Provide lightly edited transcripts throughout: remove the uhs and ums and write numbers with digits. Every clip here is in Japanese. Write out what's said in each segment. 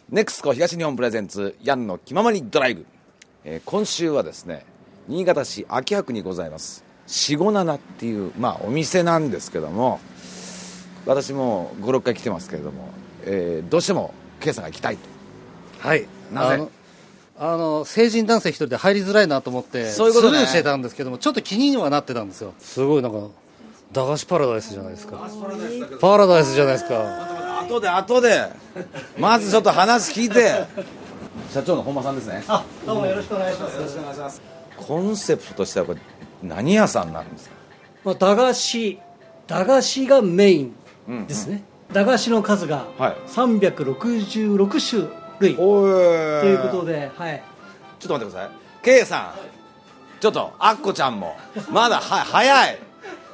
ネクスコ東日本プレゼンツヤンの気ままにドライブ、今週はですね新潟市秋葉区にございます457っていう、お店なんですけども、私も5、6回来てますけれども、どうしても K さんが行きたいと。 はい、 なぜ成人男性一人で入りづらいなと思ってそういうことねスルーしてたんですけども、ちょっと気にはなってたんですよ。すごいなんか駄菓子パラダイスじゃないですか。パラダイスじゃないですか。 後でまずちょっと話聞いて社長の本間さんですね。 どうもよろしくお願いします。 よろしくお願いします。コンセプトとしてはこれ何屋さんなんですか？ 駄菓子がメインですね、駄菓子の数が366種類、ということで、 ちょっと待ってください K さん、ちょっとアッコちゃんもまだ早い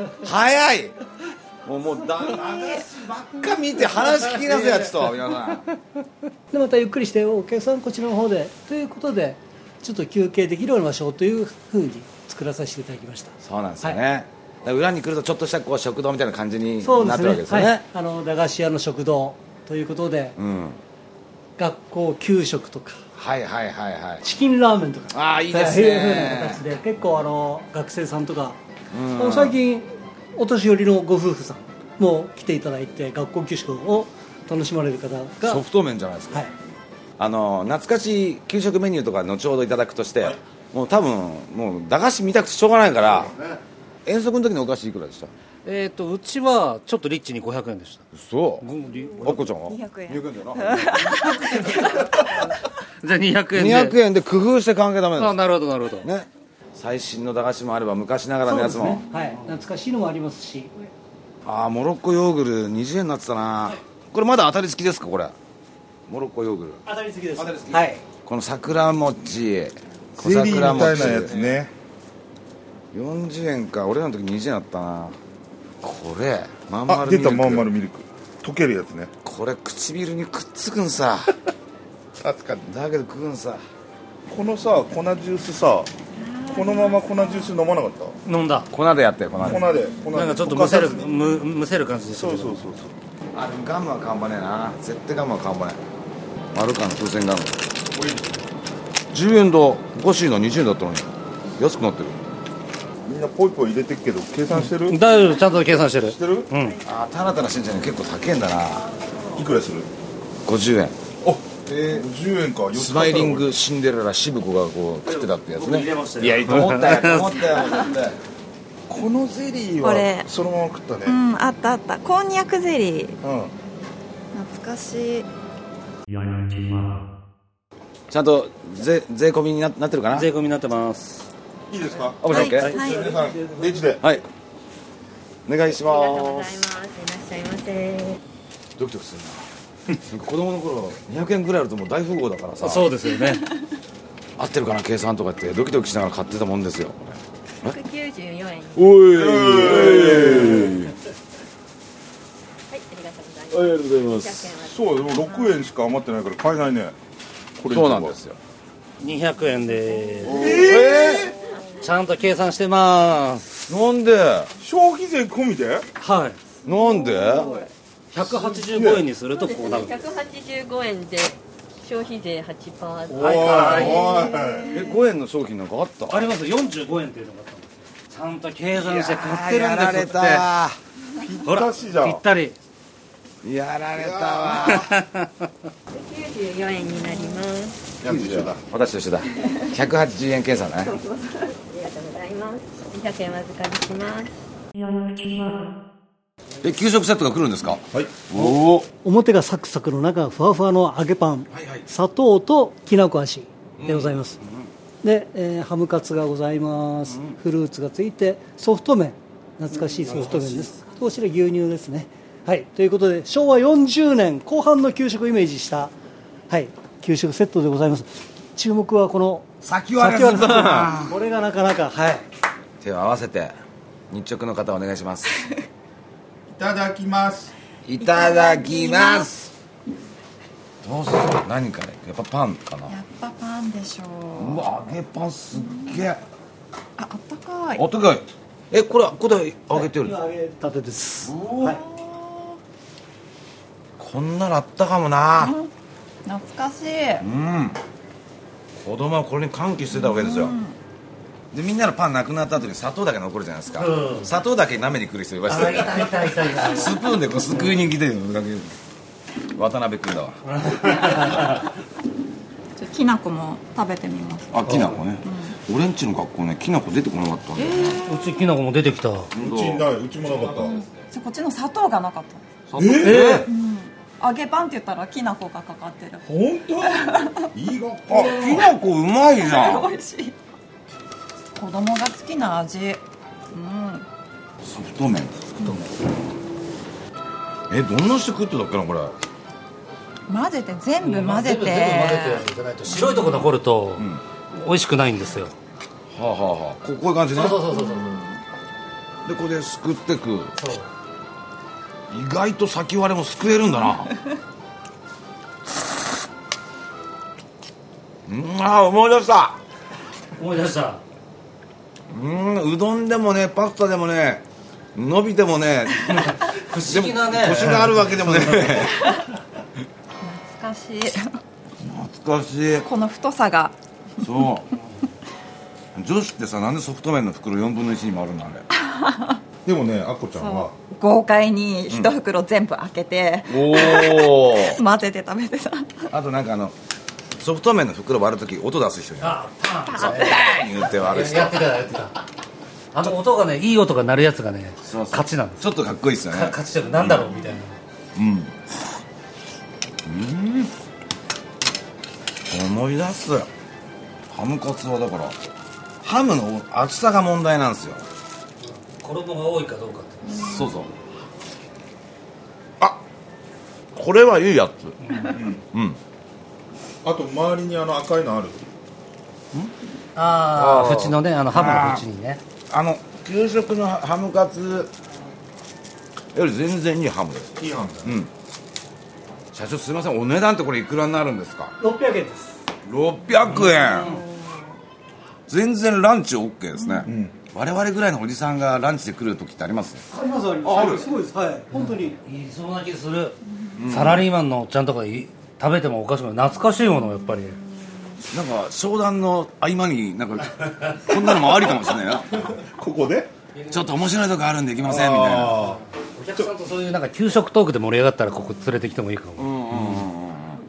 もう駄菓子ばっか見て話聞きなさいやちょっと皆さんでまたゆっくりしてお客さんこちらの方でということでちょっと休憩できるような場所というふうに作らさせていただきました。 そうなんですよね、だから裏に来るとちょっとしたこう食堂みたいな感じにそうですね、 なってるわけですよね。 駄菓子屋の食堂ということで、学校給食とかチキンラーメンとかいいですね、 いうふうな形で結構学生さんとか、最近お年寄りのご夫婦さんも来ていただいて学校給食を楽しまれる方がソフト麺じゃないですか、懐かしい給食メニューとか後ほどいただくとして、もう多分もう駄菓子見たくてしょうがないから、遠足の時のお菓子いくらでした？ うちはちょっとリッチに500円でした。 そうあっこちゃんは 200円だよなじゃあ200円で 200円で工夫して考えダメです。 なるほどね、最新の駄菓子もあれば昔ながらのやつも、 そうですね、懐かしいのもありますし、 モロッコヨーグル20円になってたな。これまだ当たり付きですか？これモロッコヨーグル当たり付きです。 当たり付き、この桜餅小ゼリー桜みたい餅なやつね。 40円か、俺らの時20円だったな。これまん丸ミルク、 出たまん丸ミルク溶けるやつね。 これ唇にくっつくんさ確かに。 だけど食うんさ。 このさ粉ジュースさ、このまま粉ジュース飲まなかった？ 飲んだ。 粉でやってる粉で粉でなんかちょっとむせる感じでしたけど。 そうあれガムは買わねえな、絶対ガムは買わねえ。マルカの風船ガム10円だ。おかしいな、20円だったのに安くなってる。 みんなポイポイ入れてるけど計算してる？ 大丈夫、ちゃんと計算してる。 してる？ タラタラしてんじゃねえ、結構高えんだな。 いくらする 50円。 10円か。 スマイリングシンデレラ渋子がこう食ってたってやつね。 入れましたよ。 いや、と思ったよこのゼリーこれはそのまま食ったね。 あったこんにゃくゼリー懐かしい。 ちゃんと税込みになってるかな。 税込みになってます。 いいですか？ オッケー。 皆さんレジで。 はい、お願いしありがとうごます。 ざいます。いらっしゃいませ。 ドキドキするななんか子供の頃200円ぐらいあるともう大富豪だからさ、 そうですよね。 合ってるかな計算とかってドキドキしながら買ってたもんですよ。 194円。 おい、 はい、ありがとうございます。 ありがとうございます。 100円はそうでも6円しか余ってないから買えないね。これそうなんですよ。 200円でちゃんと計算してます。 なんで消費税込みで？ はい。 なんで 185円にするとこうなる。 185円で消費税 8%。 おい 5円の商品なんかあった？ あります。45円っていうのがあったんです。ちゃんと計算して買ってるんやられですって。 たほら、 ぴったしじゃんぴったり。 やられたわ 94円になります。 やつ一緒だ。 私と一緒だ。180円計算ね。 ありがとうございます。200円お預かりします。 給食セットが来るんですか？ はい。 おお、 表がサクサクの中がふわふわの揚げパン、砂糖ときなこ味でございます、で、ハムカツがございます、フルーツがついてソフト麺、懐かしいソフト麺です。こちら牛乳ですね。はい、ということで昭和40年後半の給食をイメージした、給食セットでございます。注目はこの先割れですな。 これがなかなか、 手を合わせて日直の方お願いします。 いただきます。 いただきます。どうする？何かね、やっぱパンかな。 やっぱパンでしょう。 うわ、揚げパンすっげえ。 あったかい。 あったかい。これ揚げてるんですか？ 揚げたてです。 こんなのあったかもな。 懐かしい。 子供はこれに歓喜してたわけですよ、でみんなのパンなくなった後に砂糖だけ残るじゃないですか、砂糖だけ舐めに来る人いましたよね。スプーンでこうすくいに来てるのだけ渡辺君だわ。 きなこも食べてみます。 あ、きなこね、俺んちの学校ねきなこ出てこなかったんだよ、 うちきなこも出てきた。 うちない、うちもなかった。 こっちの砂糖がなかった。揚げパンって言ったらきなこがかかってる。 本当？いい学校。 あ、きなこうまいじゃん。 美味しい。子供が好きな味。 ソフト麺。どんなして食ってたっけなこれ。 混ぜて全部混ぜて。 じゃないと白いとこ残ると美味しくないんですよ。 はあはあはあ。こういう感じね。 そうでこれですくってく。意外と先割れもすくえるんだな。思い出した。うどんでもねパスタでもね伸びてもね不思議なねコシがあるわけでもね。 懐かしい。 懐かしい。 この太さが。 そう女子ってさ、なんでソフト麺の袋4分の1にもあるんだあれ。 でもね、あっこちゃんは豪快に一袋全部開けて、混ぜて食べてた。 あとなんかソフト麺の袋割るとき音出す人にパン言って割る人やってた。あの音がね、いい音が鳴るやつがね勝ちなんです。 ちょっとかっこいいですよね。 勝ちというかなんだろうみたいな。 思い出す。ハムカツはだからハムの厚さが問題なんですよ。 衣が多いかどうかって。 そうそう。あ、これはいいやつ。 あと周りに赤いのある。 縁のね、ハムの縁にね。 給食のハムカツより全然いいハムです。 いいハムだ。 社長すいません、お値段ってこれいくらになるんですか 600円です。 600円、全然ランチ OK ですね、我々ぐらいのおじさんがランチで来る時ってあります？ ありますあります。ある。すごいです。はい。本当に。 いそうな気する。サラリーマンのおっちゃんとか食べてもおかしくない。懐かしいものやっぱり。 なんか商談の合間になんかこんなのもありかもしれないな。 ここでちょっと面白いとこあるんで行きませんみたいな。 お客さんとそういうなんか給食トークで盛り上がったらここ連れてきてもいいかも。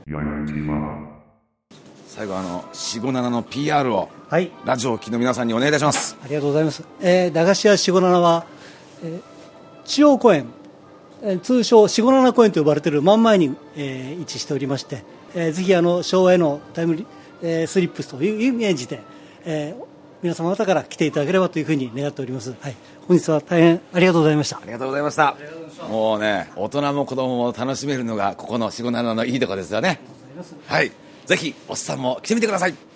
最後457の PR をはい。 ラジオを聴きの皆さんにお願いいたします。 ありがとうございます。駄菓子屋457は、中央公園、通称457公園と呼ばれている真ん前に、位置しておりまして、ぜひ昭和へのタイムスリップというイメージで、皆様方から来ていただければというふうに願っております。はい、本日は大変ありがとうございました。 ありがとうございました。もうね、大人も子供も楽しめるのがここの457のいいところですよね。はい、ぜひおっさんも来てみてください。